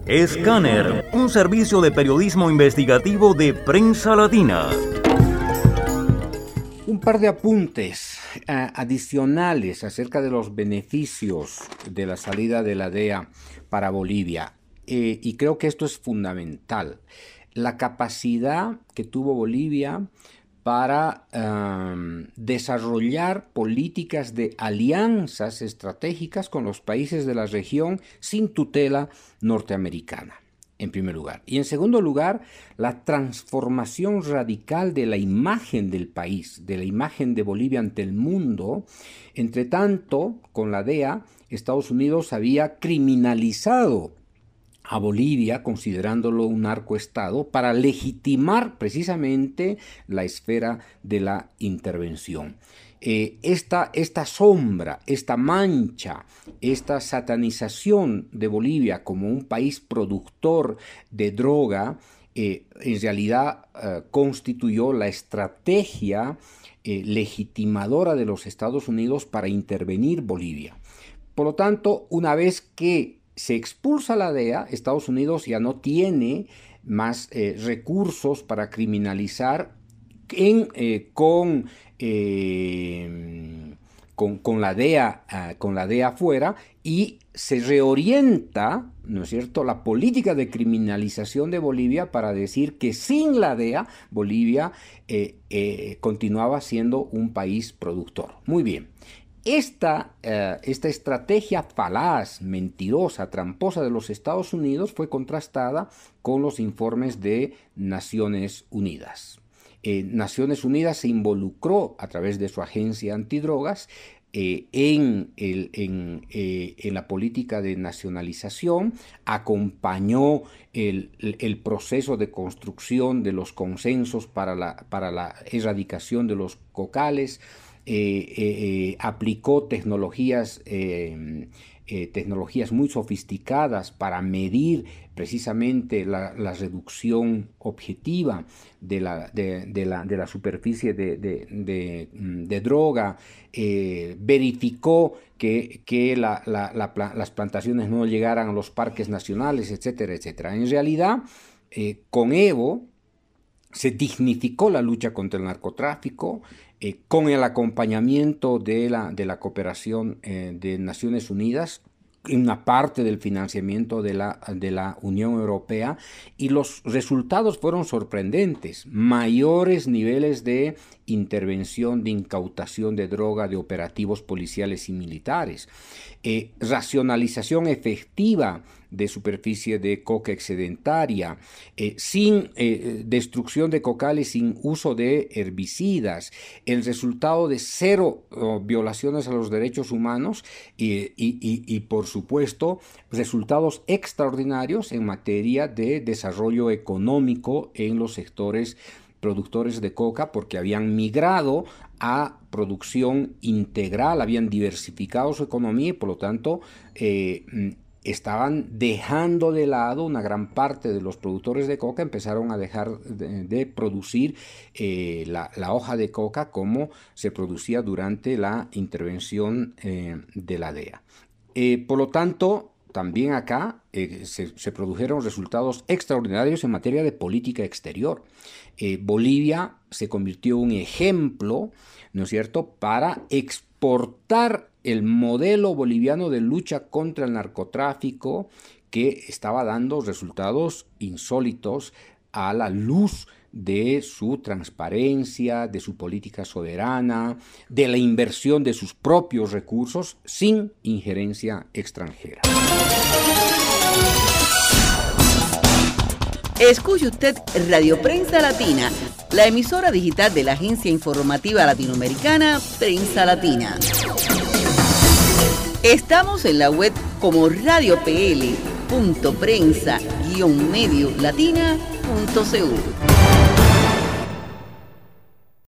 Escáner, un servicio de periodismo investigativo de Prensa Latina. Un par de apuntes adicionales acerca de los beneficios de la salida de la DEA para Bolivia. Y creo que esto es fundamental. La capacidad que tuvo Bolivia para desarrollar políticas de alianzas estratégicas con los países de la región sin tutela norteamericana, en primer lugar. Y en segundo lugar, la transformación radical de la imagen del país, de la imagen de Bolivia ante el mundo. Entre tanto, con la DEA, Estados Unidos había criminalizado a Bolivia, considerándolo un narcoestado, para legitimar precisamente la esfera de la intervención. Esta sombra, esta mancha, esta satanización de Bolivia como un país productor de droga, en realidad constituyó la estrategia legitimadora de los Estados Unidos para intervenir Bolivia. Por lo tanto, una vez que se expulsa la DEA, Estados Unidos ya no tiene más recursos para criminalizar con la DEA afuera, y se reorienta, ¿no es cierto?, la política de criminalización de Bolivia para decir que sin la DEA Bolivia continuaba siendo un país productor. Muy bien. Esta estrategia falaz, mentirosa, tramposa de los Estados Unidos fue contrastada con los informes de Naciones Unidas. Naciones Unidas se involucró a través de su agencia antidrogas en la política de nacionalización, acompañó el proceso de construcción de los consensos para la erradicación de los cocales, aplicó tecnologías muy sofisticadas para medir precisamente la reducción objetiva de la superficie de droga, verificó que las plantaciones no llegaran a los parques nacionales, etcétera, etcétera. En realidad, con Evo se dignificó la lucha contra el narcotráfico, con el acompañamiento de la cooperación de Naciones Unidas, una parte del financiamiento de la Unión Europea, y los resultados fueron sorprendentes: mayores niveles de intervención, de incautación de droga, de operativos policiales y militares, racionalización efectiva de superficie de coca excedentaria, sin destrucción de cocales, sin uso de herbicidas, el resultado de cero violaciones a los derechos humanos y por supuesto resultados extraordinarios en materia de desarrollo económico en los sectores productores de coca, porque habían migrado a producción integral, habían diversificado su economía y por lo tanto estaban dejando de lado una gran parte de los productores de coca, empezaron a dejar de producir la hoja de coca como se producía durante la intervención de la DEA. Por lo tanto, también acá se produjeron resultados extraordinarios en materia de política exterior. Bolivia se convirtió en un ejemplo, ¿no es cierto?, para exportar el modelo boliviano de lucha contra el narcotráfico, que estaba dando resultados insólitos a la luz de su transparencia, de su política soberana, de la inversión de sus propios recursos sin injerencia extranjera. Escuche usted Radio Prensa Latina, la emisora digital de la agencia informativa latinoamericana Prensa Latina. Estamos en la web como radiopl.prensa-mediolatina.cu.